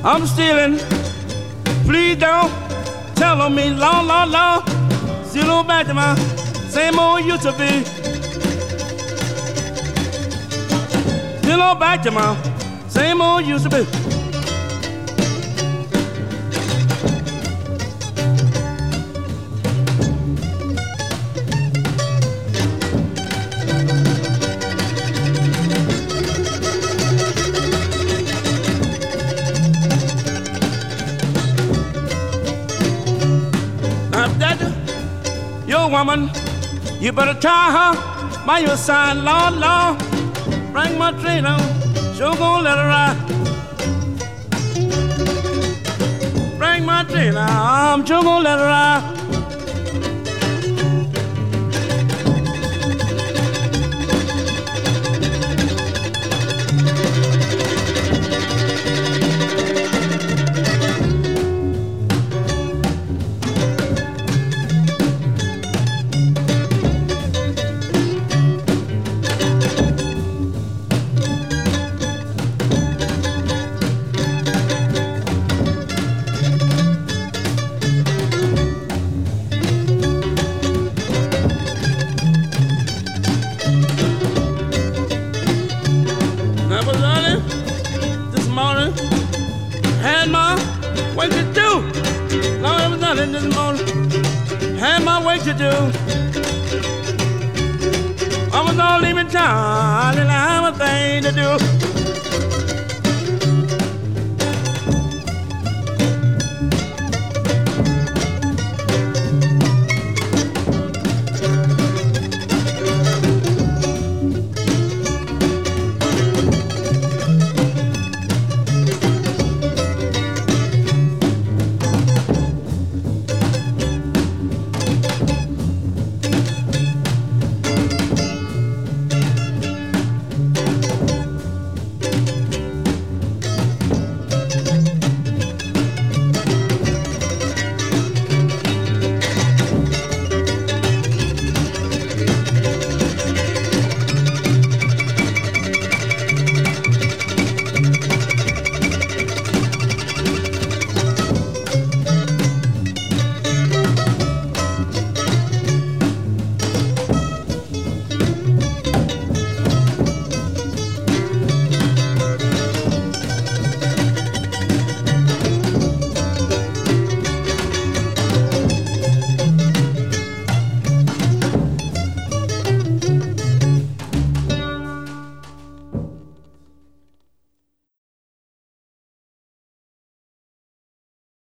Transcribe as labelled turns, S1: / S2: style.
S1: I'm stealing. Please don't tell on me, Lord, Lord, Lord. Still on back to my same old used to be. Still on back to my same old used to be. Woman, you better try her by your side, Lord, Lord. Bring my train on, sure gonna let her ride. Bring my train on, I'm sure gonna let her ride. To do. I was all leaving town, and I have a thing to do.